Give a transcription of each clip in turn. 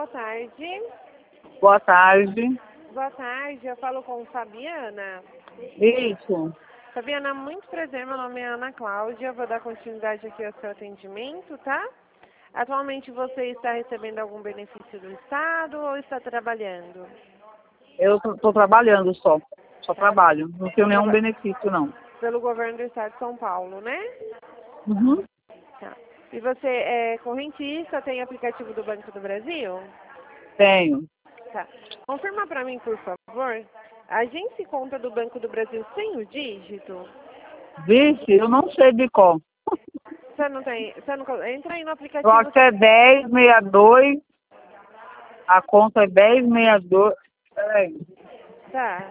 boa tarde. Boa tarde. Boa tarde, eu falo com Fabiana. Isso. Fabiana, muito prazer, meu nome é Ana Cláudia, vou dar continuidade aqui ao seu atendimento, tá? Atualmente você está recebendo algum benefício do Estado ou está trabalhando? Eu estou trabalhando só trabalho. Não tenho nenhum benefício, não. Pelo governo do Estado de São Paulo, né? Uhum. Tá. E você é correntista, tem aplicativo do Banco do Brasil? Tenho. Tá. Confirma para mim, por favor. Agência e conta do Banco do Brasil sem o dígito? Vixe, eu não sei de qual. Você não tem. Você não, entra aí no Eu aplicativo. acho que é 1062. A conta é 1062. Peraí. Tá.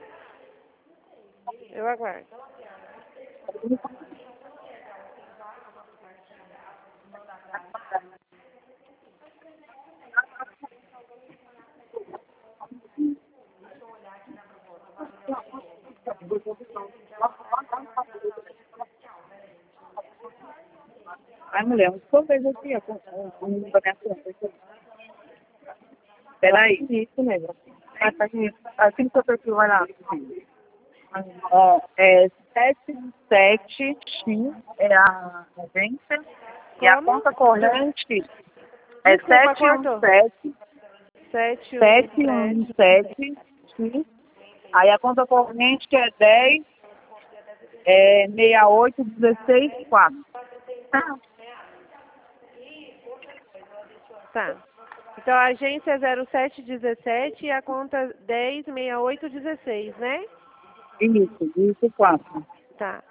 Eu aguardo. Ai, mulher, deixa eu ver aqui o número da minha conta. Peraí. Isso mesmo. Assim que o seu perfil vai lá. Ó, é 77X é a agência. E a Como? conta corrente é Desculpa, cortou. 717. 717X. Aí a conta corrente é 10 68 16 4. Tá. Então a agência é 0717 e a conta 106816, né? Isso 4. Tá.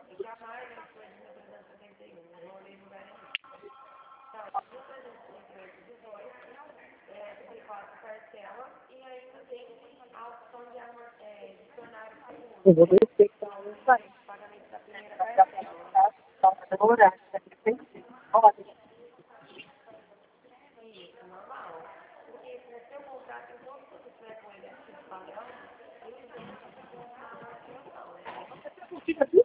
Eu vou descer para o site. Fica aqui.